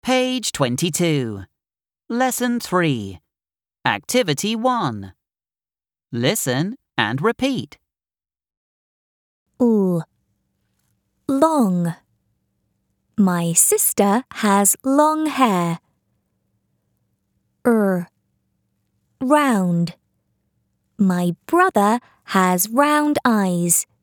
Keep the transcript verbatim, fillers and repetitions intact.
Page twenty-two. Lesson three. Activity one. Listen and repeat. L. Long. My sister has long hair. R. Round. My brother has round eyes.